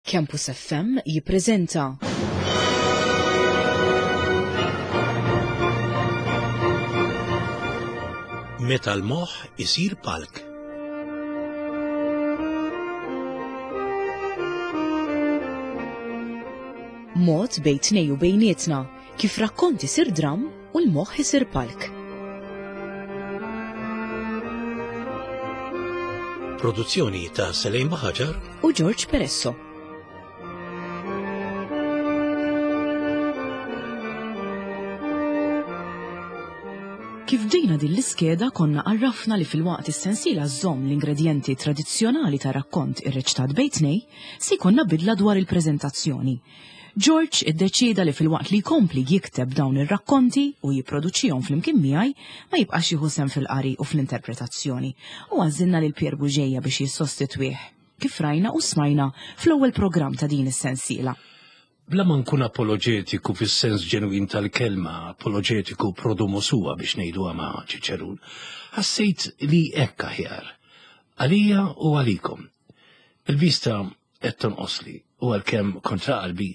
Campus FM jippreżenta Meta l-moħħ isir palk. Mod bejn tnej u bejnietna kif rakkonti isir dram u l-moħħ isir palk. Produzzjoni ta' Selejn Baħaġar u George Peresso. Kif bdejna din l-iskeda konna għarrafna li fil-waqt is-sensiela żomm l-ingredjenti tradizzjonali ta' rakkont ir-reċtat bejn tnej se jkollna bidla dwar il-preżentazzjoni. George iddeċieda li fil-waqt li jkompli jikteb dawn ir-rakkonti u jipproduċihom flimkien miegħi ma jibqax jieħu sehem fil-qari u fl-interpretazzjoni u għażilna lil Pier Buġejja biex jissostitwih kif rajna u smajna fl-ewwel programm ta' din is-sensiela. Bla ma nkun apologetiku fis-sens ġenwin tal-kelma, apologetiku prodomosuwa biex ngħiduha ma' Ċiċerun, ħassejt li hekk aħjar. Għalija u għalikom. Il-vista qed tonqosli u għalkemm kontra qalbi,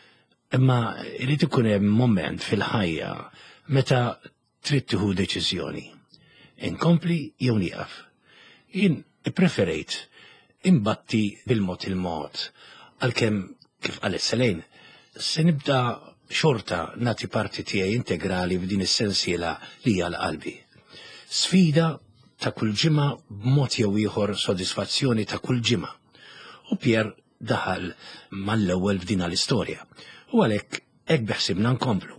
imma irid ikun hemm moment fil-ħajja meta trid tieħu deċiżjoni. Inkompli jew nieqaf. Jien ippreferejt imbatti bil-mod il-mod għalkemm kif qalet Selejn se nibda xorta nagħti parti tiegħi integrali f'din is-sensiela li hija l-qalbi. Sfida ta' kull ġimgħa b'mod jew ieħor sodisfazzjoni ta' kull ġimgħa. U Pier daħal mal-ewwel f'din l-istorja. U għalhekk hekk beħsibna nkomplu.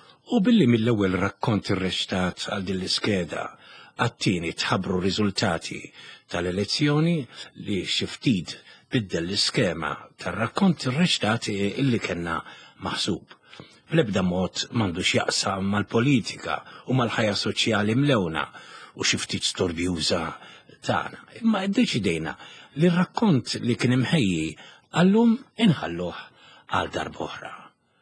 U billi mill-ewwel rakkont ir-reċtat għal din l-iskeda għat-tieni tħabbru riżultati tal-elezzjoni li xi ftit biddel l-iskema tar-rakkont ir-reċtati illi kellna maħsub. Bl-ebda mod m'għandux jaqsam mal-politika u mal-ħajja soċjali mlewna u xi ftit storbjuża tagħna. Imma ddeċidejna li r-rakkont li kien imħejji għallum inħalluh għal darb'oħra.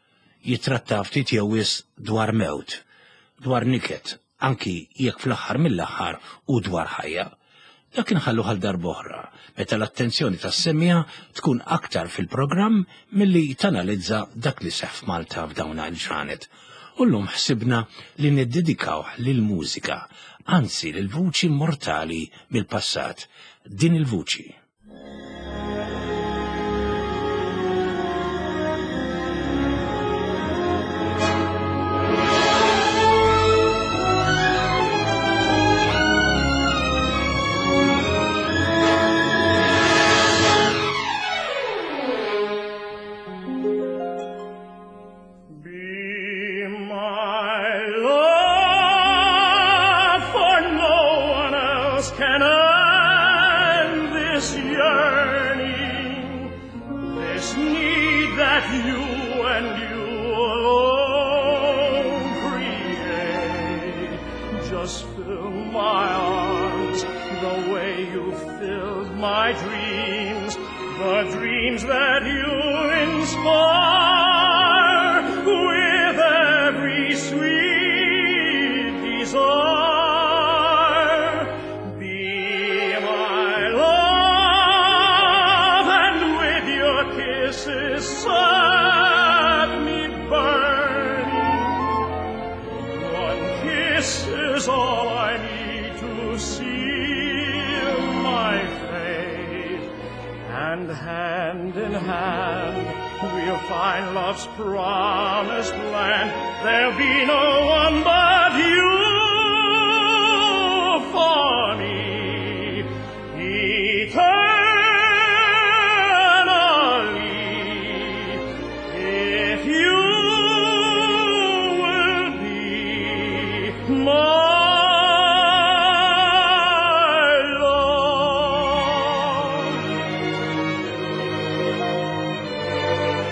Jitratta ftit jew wisq dwar mewt, dwar niket, anki jekk fl-aħħar mill-aħħar u dwar ħajja. Dak inħallu għal darb'oħra, meta l-attenzjoni tas-semmija tkun aktar fil-programm milli tanalizza dak li seħħ f'Malta f'dawn il-ġranet. U llum ħsibna li niddedikaw lill-mużika, anzi lill-vuċi immortali mill-passat, din il-vuċi.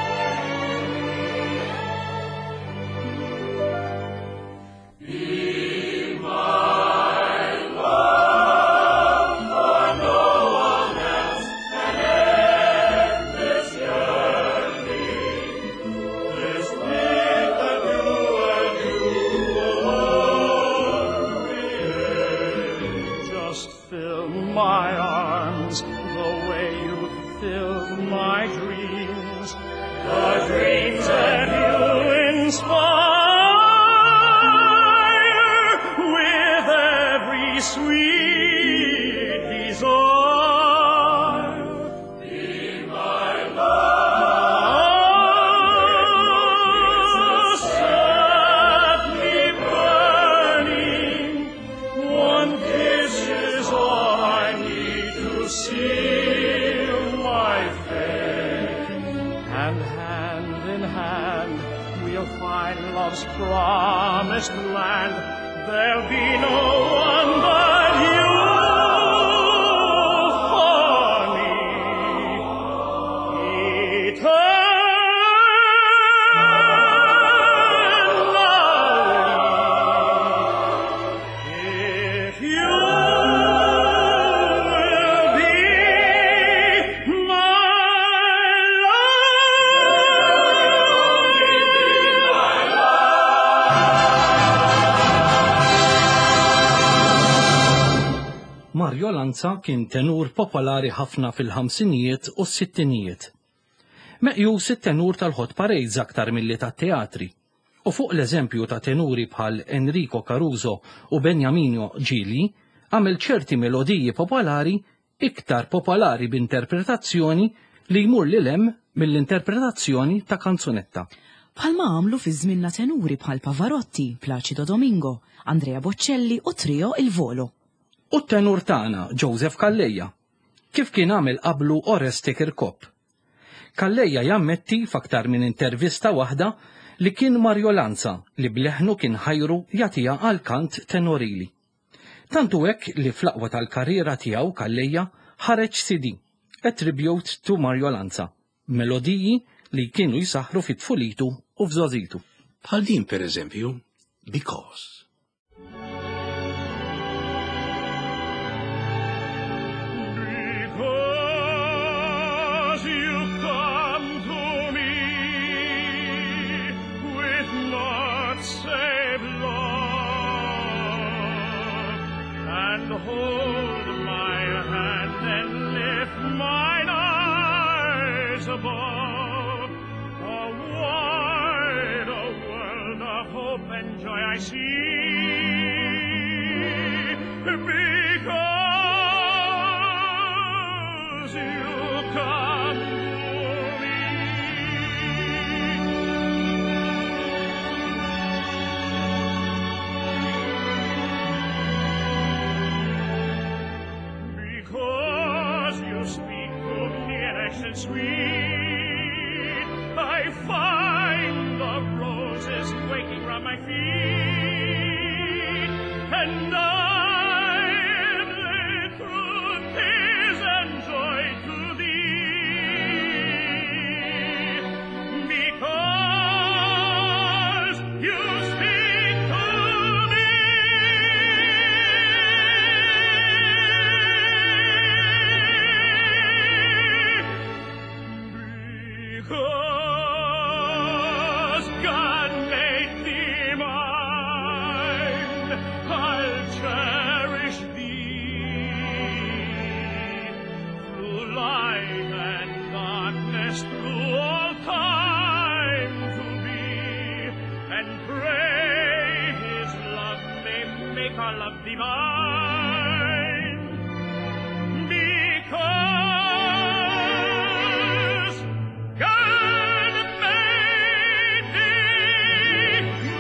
Be my dreams, the dreams that you inspire with every sweet desire. Be my love, set me burning. One kiss is all I need to seal my fate, and hand in hand we'll find love's promised land. There'll be no one but you for me, eternally. If you will be my Mario Lanza kien tenur popolari ħafna fil-ħamsinijiet u s-sittinijiet. Meqjus it-tenur tal-hot parades aktar milli tat-teatri. U fuq l-eżempju ta' tenuri bħal Enrico Caruso u Beniamino Gili għamel ċerti melodiji popolari iktar popolari b'interpretazzjoni li jmur li lem mill-interpretazzjoni ta' kanzunetta. Bħalma għamlu fi żminna tenuri bħal Pavarotti, Placido Domingo, Andrea Bocelli u trio Il-Volo. U t-tenur tagħna Joseph Calleja, kif kien għamel qablu Oreste Kirkop. Calleja jammetti f'aktar minn intervista waħda li kien Mario Lanza li bleħnu kien ħajru jagħtiha għal kant tenorili. Tantu hekk li fl-aqwa tal-karriera tiegħu Calleja ħareġ CD, A Tribute to Mario Lanza, melodiji li kienu jisaħru fit-tfulitu u f'żożitu. Bħal din pereżempju, Because. Because you come to me with naught save love, and hold my hand and lift mine eyes above. A wider world of hope and joy I see. Because you come to me. Because you speak to me in accents sweet, I find the roses quaking round my feet, and I am led through tears and joy to thee. Because you speak to me. Because God made thee mine, I'll cherish thee through light and darkness, through all time to be, and pray His love may make our love divine. Because God made thee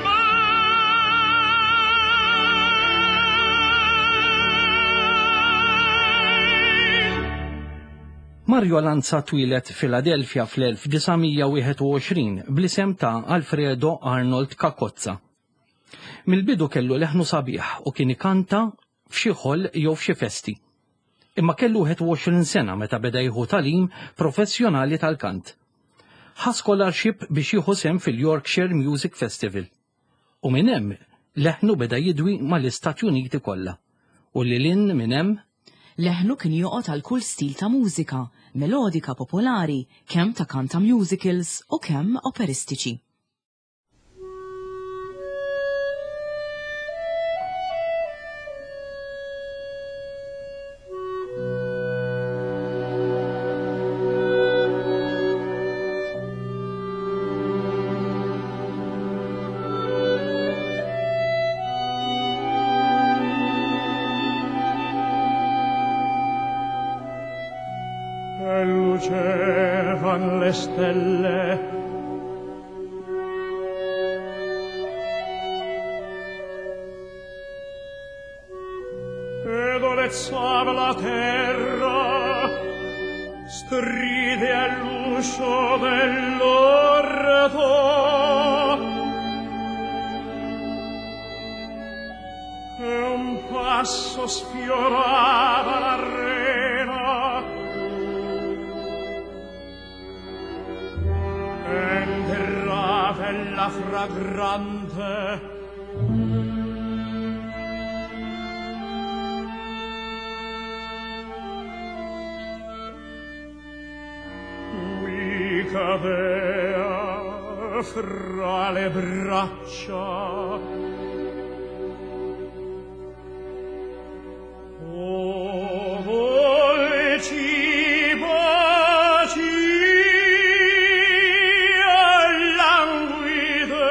mine. Mario Lanza twilet Filadelfja fl-1921 bl-isem ta' Alfredo Arnold Cacozza. Mill-bidu kellu leħnu sabiħ u kien ikanta f'xi ħoll jew f'xi festi. Imma kellu 21 sena meta beda jieħu talim professjonali tal-kant. Ħa scholarship biex jieħu sem fil-Yorkshire Music Festival. U minn hemm leħnu beda jidwi mal-Istati Uniti kollha. U lilin minn hemm Leħnu kien joqgħod għal kull stil ta' mużika, melodika popolari, kemm ta' kanta musicals u kemm operistiċi. muovevan le stelle. Ed olezzava la terra, stride all'uscio dell'orto. E un passo sfiorava l'arena, entrava la fragrante. Cadea fra le braccia. Oh, dolci baci, languide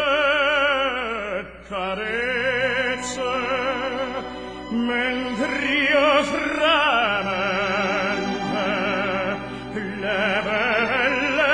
carezze, mentre io fremente le belle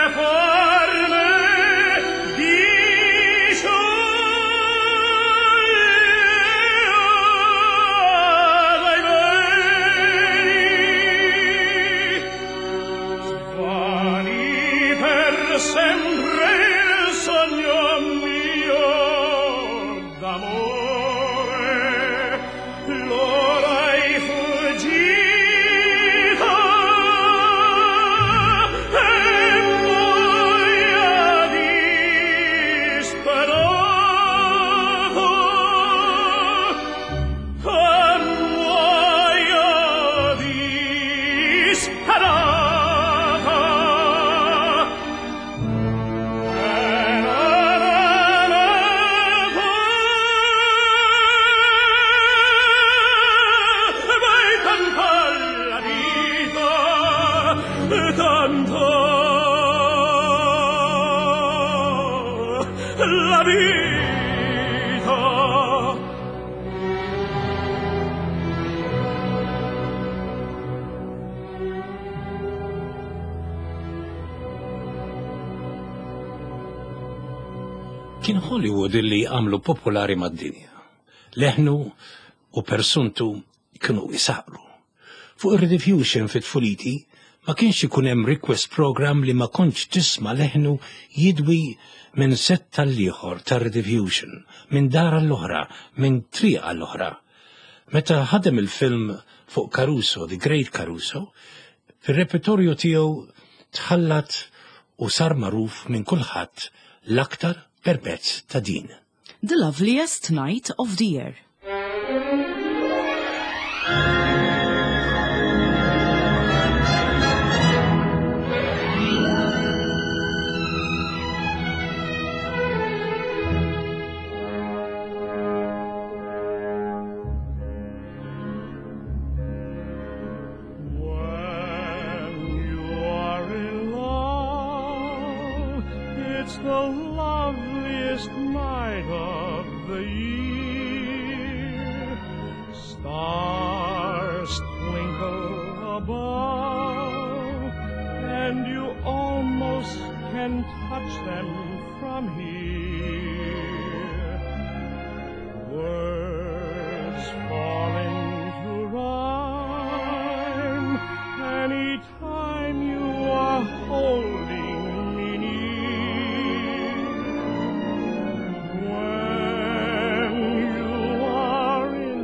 la vita. Kien Hollywood illi għamlu popolari mad-dinja. Leħnu u persuntu kienu isaqru. Fuq ir-rediffusion fit-tfuliti ma kienx ikun hemm request program li ma kontx tisma' leħnu jidwi minn set tal-ieħor tar-rediffusion, minn dara l-oħra, minn triqa l-oħra. Meta ħadem il-film fuq Caruso, The Great Caruso, fir-repertorju tiegħu tħallat u sar magħruf minn kulħadd l-aktar permezz ta' din. The Loveliest Night of the Year. It's the loveliest night of the year. Stars twinkle above, and you almost can touch them from here. Words fall into rhyme anytime you are holding me near. When you are in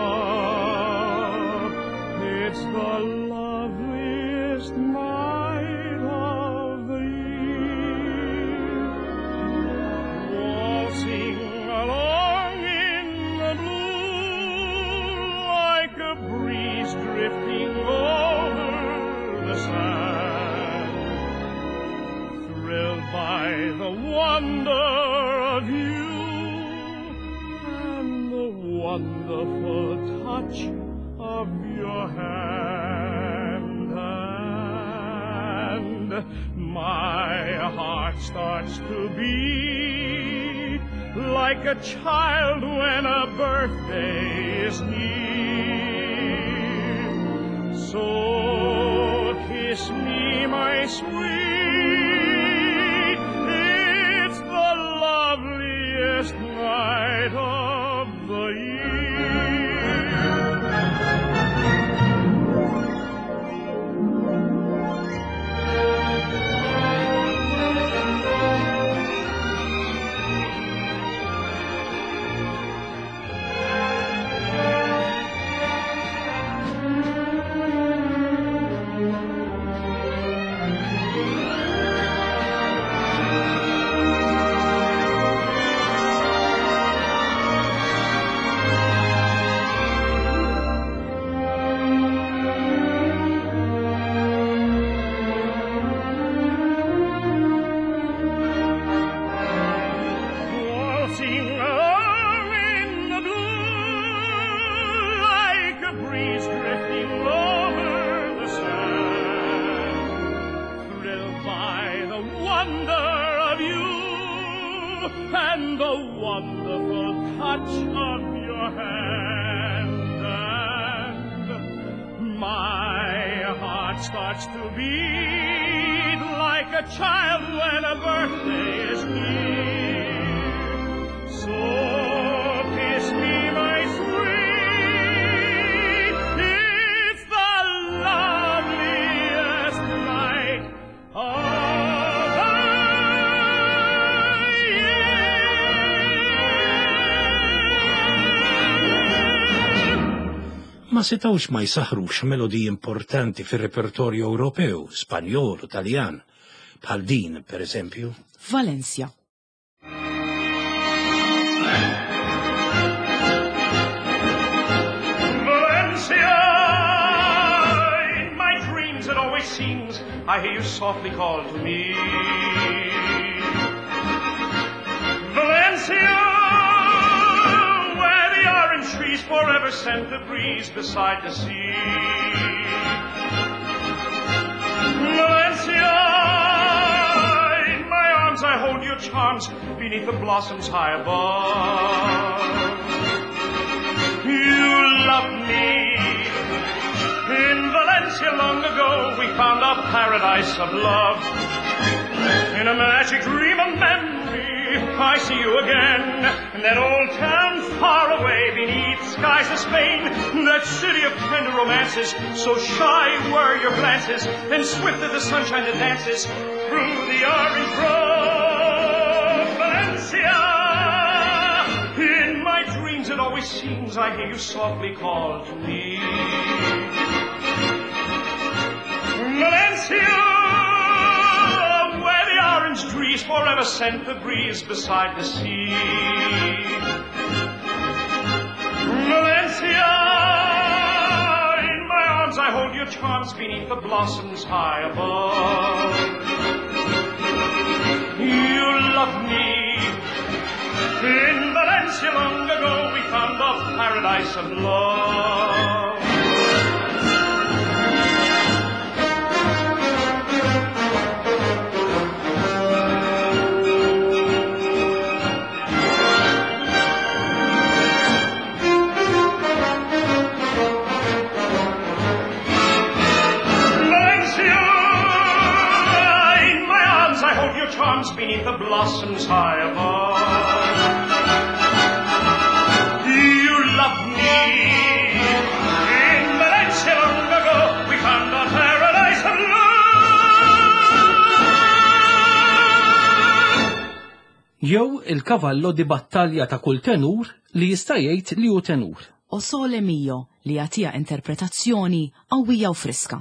love, it's the loveliest night of the year. Waltzing along in the blue like a breeze drifting over the sand, thrilled by the wonder of you and the wonderful touch of your hand. And my heart starts to beat like a child when a birthday is near. So kiss kiss me, my sweet. It's the loveliest night of the and the wonderful touch of your hand, and my heart starts to beat like a child when a birthday is near. So kiss me, my sweet, it's the loveliest night of ma setawx ma jsaħrux melodi importanti fir-repertorju Ewropew, Spanjol u Taljan, bħal din, per eżempju. Valencia. Valencia, in my dreams it always seems I hear you softly call to me. Valencia, trees forever sent the breeze beside the sea. Valencia, in my arms I hold your charms beneath the blossoms high above. You love me. In Valencia long ago we found a paradise of love. In a magic dream of memory I see you again, in that old town far away beneath skies of Spain, that city of tender romances, so shy were your glances, and swift as the sunshine that dances through the orange grove. Valencia, in my dreams it always seems I hear you softly call to me. Valencia, orange trees forever scent the breeze beside the sea. Valencia, in my arms I hold your charms beneath the blossoms high above. You love me. In Valencia long ago we found a paradise of love. Charms beneath the blossoms high above. You love me. In Valencia long ago we found a paradise of love. Jew il-kavallo di battalja ta' kull tenur li jista' jgħid li hu tenur. O Sole Mio li jagħtiha interpretazzjoni qawwija u friska.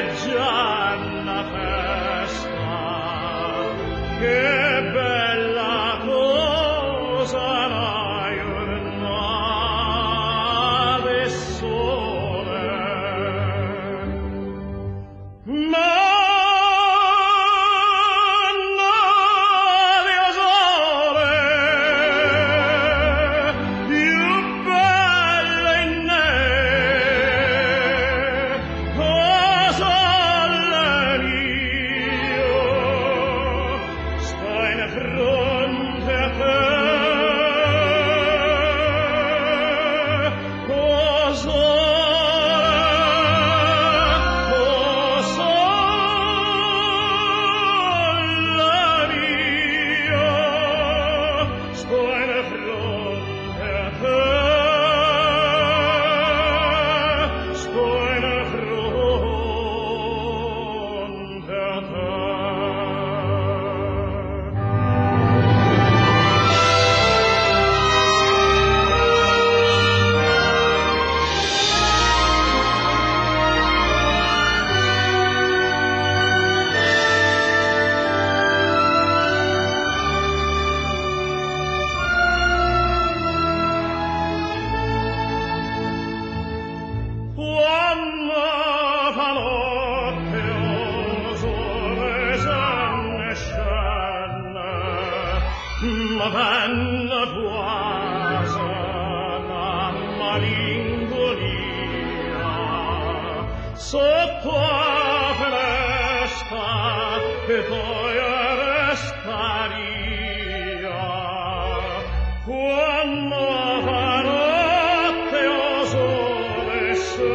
Che bella fronte a te, sto in fronte a te. Madonna buasa da malinconia sotto a festa che poi restaria quando farò te o sole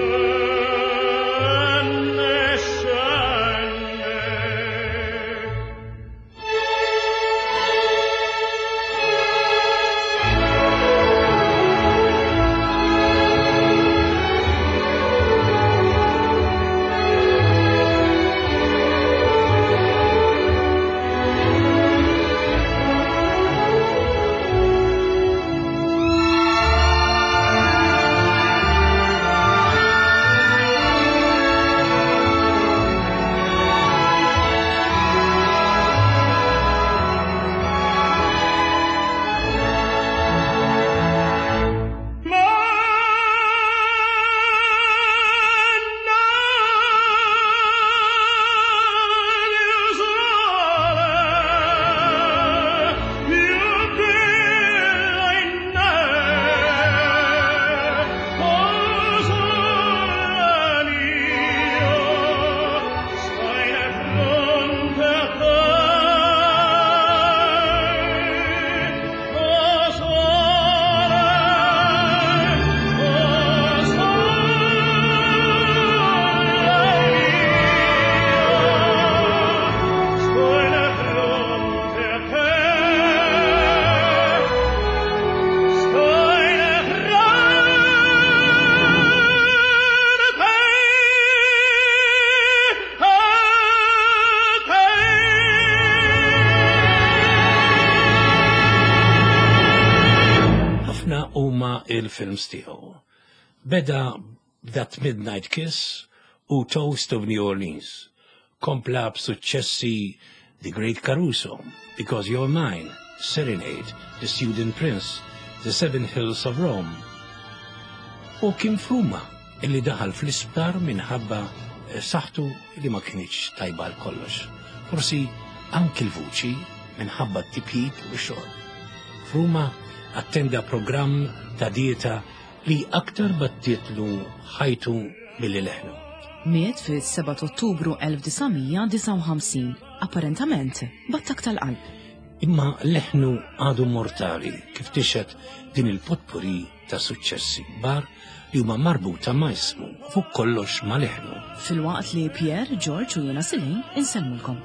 scende scende. Il-films tiegħu. Beda That Midnight Kiss u Toast of New Orleans. Kompla b'suċċessi The Great Caruso, Because You're Mine, Serenade, The Student Prince, The Seven Hills of Rome. U kien Fruma illi daħal fl-isptar minħabba saħtu li ma kienx tajba l-kollox. Forsi anki l-vuċi minħabba t-tipjib u xogħol. Fruma attenda programm ta' dieta li aktar battietlu ħajtu milli leħnu. Miet fis-7 Ottubru 1959, apparentament b'attakk tal-qalb. Imma leħnu għadu mortali kif tixet din il-potpuri ta' suċċessi kbar li huma marbuta ma' ismu fuq kollox ma' leħnu. Fil-waqt li Pierre, George u jiena Silin insellmulkom.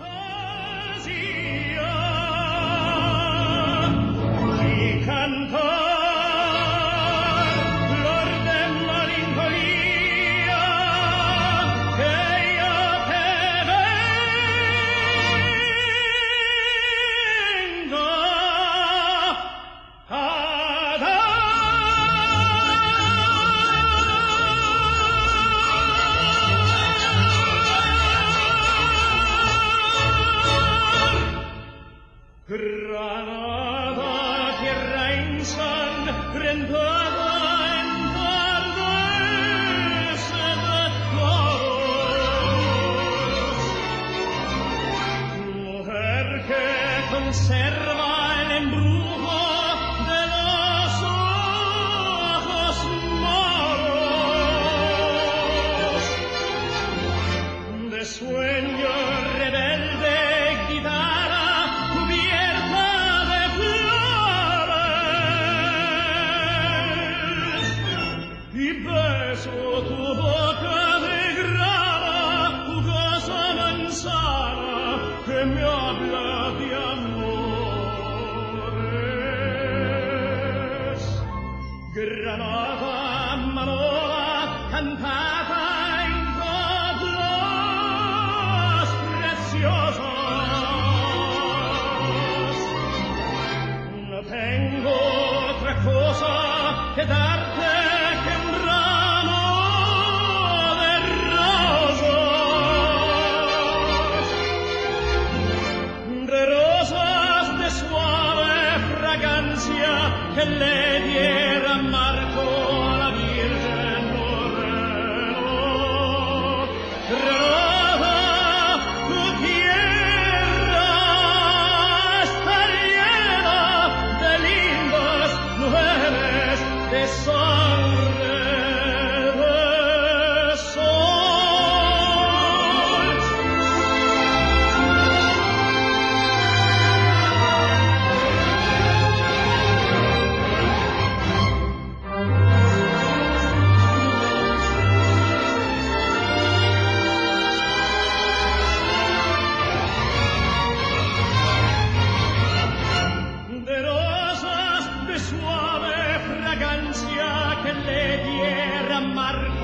Granada, Manoa, cantata in coplas preciosos. No tengo otra cosa que darte que un ramo de rosas, de suave fragancia que le diera Marco a la Virgen Moreno. Granada, tu tierra está llena de lindas mujeres, de sangre, de sol. De rosas de suave fragancia que le diera Marco